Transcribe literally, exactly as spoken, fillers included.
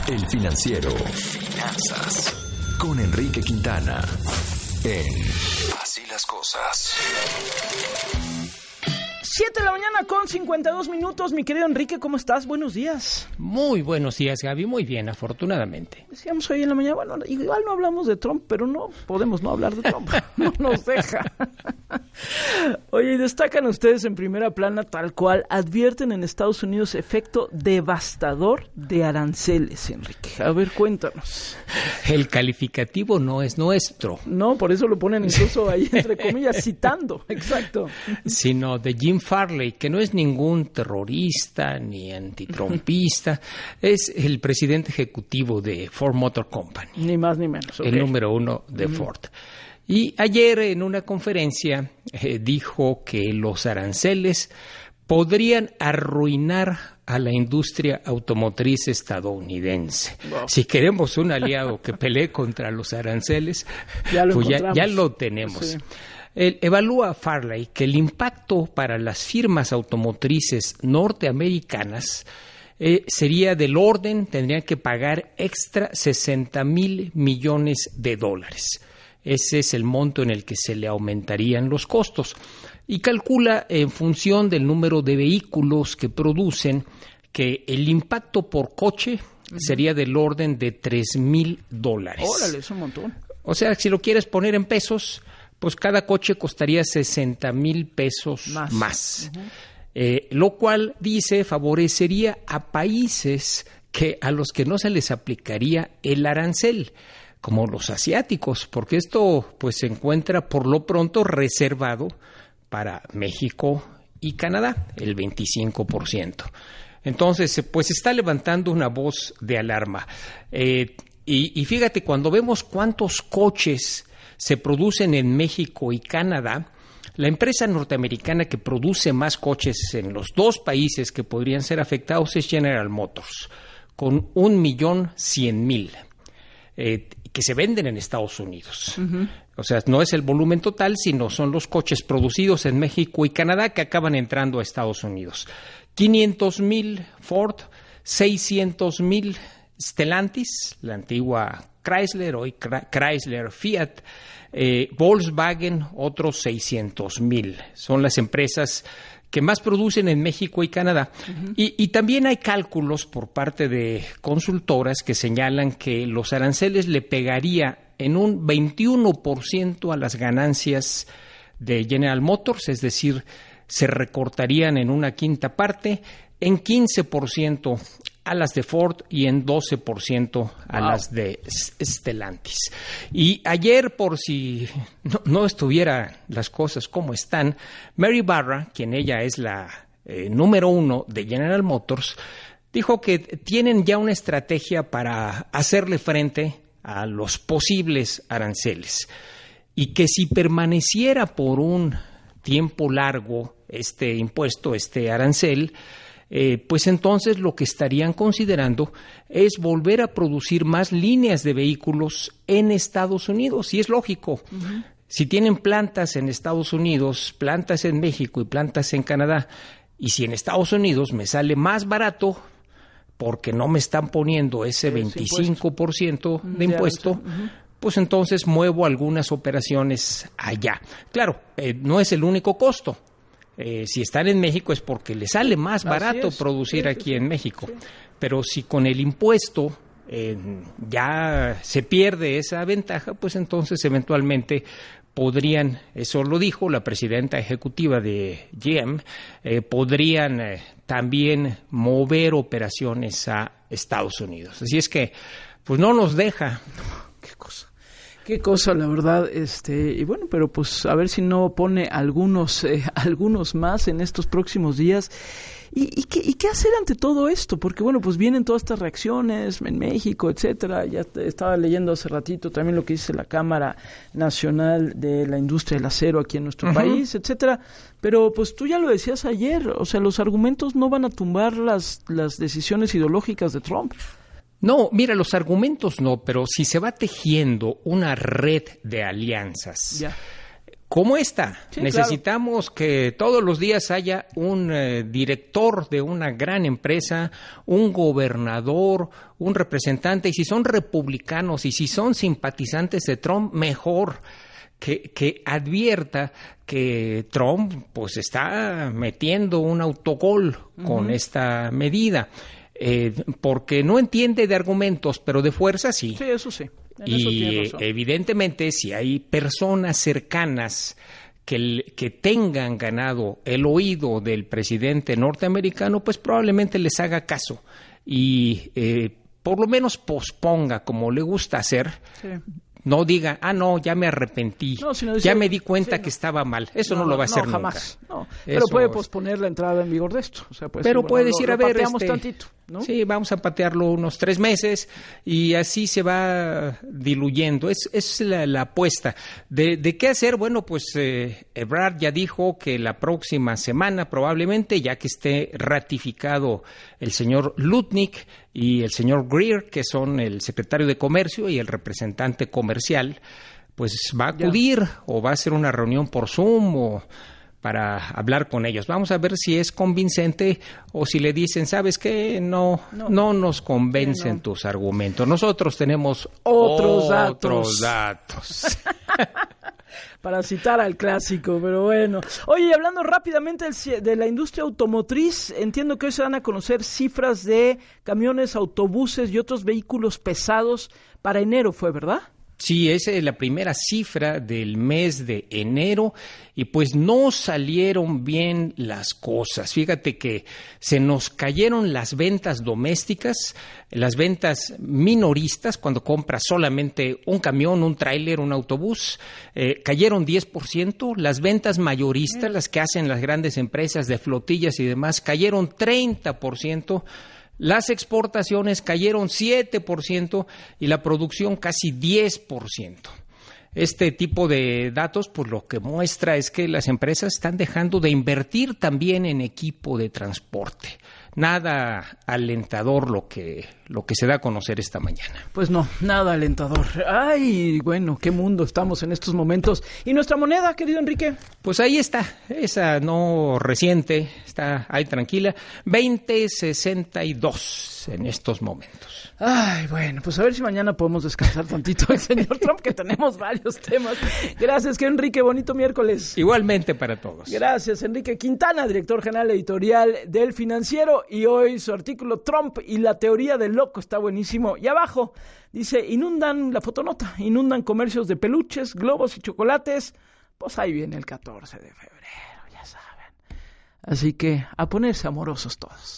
El Financiero. Finanzas. Con Enrique Quintana. En Así las Cosas. siete de la mañana con cincuenta y dos minutos. Mi querido Enrique, ¿cómo estás? Buenos días. Muy buenos días, Gaby. Muy bien, afortunadamente. Decíamos hoy en la mañana, bueno, igual no hablamos de Trump, pero no podemos no hablar de Trump. No nos deja. Oye, y destacan ustedes en primera plana, tal cual, advierten en Estados Unidos efecto devastador de aranceles, Enrique. A ver, cuéntanos. El calificativo no es nuestro. No, por eso lo ponen incluso ahí, entre comillas, citando. Exacto. Sino de Jim Farley, que no es ningún terrorista ni antitrumpista, es el presidente ejecutivo de Ford Motor Company. Ni más ni menos. Okay. El número uno de uh-huh. Ford. Y ayer en una conferencia eh, dijo que los aranceles podrían arruinar a la industria automotriz estadounidense. Wow. Si queremos un aliado que pelee contra los aranceles, ya lo, pues ya, ya lo tenemos. Sí. El, evalúa Farley que el impacto para las firmas automotrices norteamericanas eh, sería del orden, tendrían que pagar extra sesenta mil millones de dólares. Ese es el monto en el que se le aumentarían los costos. Y calcula en función del número de vehículos que producen que el impacto por coche uh-huh. sería del orden de tres mil dólares. Órale, es un montón. O sea, si lo quieres poner en pesos, pues cada coche costaría sesenta mil pesos más. más. Uh-huh. Eh, lo cual, dice, favorecería a países que a los que no se les aplicaría el arancel, como los asiáticos, porque esto pues se encuentra por lo pronto reservado para México y Canadá, el veinticinco por ciento. Entonces, pues está levantando una voz de alarma. Eh, y, y fíjate, cuando vemos cuántos coches se producen en México y Canadá, la empresa norteamericana que produce más coches en los dos países que podrían ser afectados es General Motors, con un millón cien mil. Eh, que se venden en Estados Unidos. Uh-huh. O sea, no es el volumen total, sino son los coches producidos en México y Canadá que acaban entrando a Estados Unidos. quinientos mil Ford, seiscientos mil Stellantis, la antigua Chrysler, hoy Chrysler Fiat, eh, Volkswagen, otros seiscientos mil. Son las empresas que más producen en México y Canadá. Uh-huh. Y, y también hay cálculos por parte de consultoras que señalan que los aranceles le pegaría en un veintiuno por ciento a las ganancias de General Motors, es decir, se recortarían en una quinta parte, en quince por ciento a las de Ford y en doce por ciento a wow. las de Stellantis. Y ayer, por si no, no estuvieran las cosas como están, Mary Barra, quien ella es la eh, número uno de General Motors, dijo que tienen ya una estrategia para hacerle frente a los posibles aranceles y que si permaneciera por un tiempo largo este impuesto, este arancel, Eh, pues entonces lo que estarían considerando es volver a producir más líneas de vehículos en Estados Unidos, y es lógico. Uh-huh. Si tienen plantas en Estados Unidos, plantas en México y plantas en Canadá, y si en Estados Unidos me sale más barato porque no me están poniendo ese veinticinco por ciento de impuesto, uh-huh. pues entonces muevo algunas operaciones allá. Claro, eh, no es el único costo. Eh, si están en México es porque les sale más barato producir sí, aquí sí, en México. Sí. Pero si con el impuesto eh, ya se pierde esa ventaja, pues entonces eventualmente podrían, eso lo dijo la presidenta ejecutiva de G M, eh, podrían eh, también mover operaciones a Estados Unidos. Así es que, pues no nos deja. Qué cosa. Qué cosa, la verdad, este, y bueno, pero pues a ver si no pone algunos, eh, algunos más en estos próximos días. ¿Y, y, qué, ¿Y qué hacer ante todo esto? Porque bueno, pues vienen todas estas reacciones en México, etcétera. Ya estaba leyendo hace ratito también lo que dice la Cámara Nacional de la Industria del Acero aquí en nuestro uh-huh. país, etcétera. Pero pues tú ya lo decías ayer, o sea, los argumentos no van a tumbar las, las decisiones ideológicas de Trump. No, mira, los argumentos no, pero si se va tejiendo una red de alianzas, ya. como esta. Sí, necesitamos claro. que todos los días haya un eh, director de una gran empresa, un gobernador, un representante, y si son republicanos y si son simpatizantes de Trump, mejor. Que, que advierta que Trump pues está metiendo un autogol uh-huh. con esta medida, eh, porque no entiende de argumentos, pero de fuerza sí. Sí, eso sí. En y eso evidentemente si hay personas cercanas que, que tengan ganado el oído del presidente norteamericano, pues probablemente les haga caso y eh, por lo menos posponga, como le gusta hacer. Sí. No diga, ah, no, ya me arrepentí, no, si no dice, ya me di cuenta sí, no. que estaba mal. Eso no, no lo va a hacer no, jamás. nunca. No, pero Eso puede posponer la entrada en vigor de esto. O sea, pues, pero sí, puede bueno, decir, lo, a ver, pateamos este, tantito, ¿no? Sí, vamos a patearlo unos tres meses y así se va diluyendo. Es, es la, la apuesta. De, ¿De qué hacer? Bueno, pues eh, Ebrard ya dijo que la próxima semana probablemente, ya que esté ratificado el señor Lutnick y el señor Greer, que son el secretario de Comercio y el representante comercial, pues va a acudir ya. o va a hacer una reunión por Zoom o para hablar con ellos. Vamos a ver si es convincente o si le dicen, ¿sabes qué? No, no, no nos convencen sí, no. tus argumentos. Nosotros tenemos otros, otros datos. datos. Para citar al clásico, pero bueno. Oye, y hablando rápidamente de la industria automotriz, entiendo que hoy se van a conocer cifras de camiones, autobuses y otros vehículos pesados para enero, ¿fue verdad? Sí, esa es la primera cifra del mes de enero y pues no salieron bien las cosas. Fíjate que se nos cayeron las ventas domésticas, las ventas minoristas cuando compras solamente un camión, un tráiler, un autobús, eh, cayeron diez por ciento. Las ventas mayoristas, las que hacen las grandes empresas de flotillas y demás, cayeron treinta por ciento. Las exportaciones cayeron siete por ciento y la producción casi diez por ciento. Este tipo de datos, pues lo que muestra es que las empresas están dejando de invertir también en equipo de transporte. Nada alentador lo que lo que se da a conocer esta mañana. Pues no, nada alentador. Ay, bueno, qué mundo estamos en estos momentos. ¿Y nuestra moneda, querido Enrique? Pues ahí está, esa no reciente, está ahí tranquila, veinte sesenta y dos en estos momentos. Ay, bueno, pues a ver si mañana podemos descansar tantito el señor Trump, que tenemos varios temas. Gracias, que Enrique, bonito miércoles. Igualmente para todos. Gracias, Enrique Quintana, director general editorial del Financiero, y hoy su artículo Trump y la teoría del loco está buenísimo. Y abajo dice, inundan la fotonota, inundan comercios de peluches, globos y chocolates. Pues ahí viene el catorce de febrero, ya saben. Así que a ponerse amorosos todos.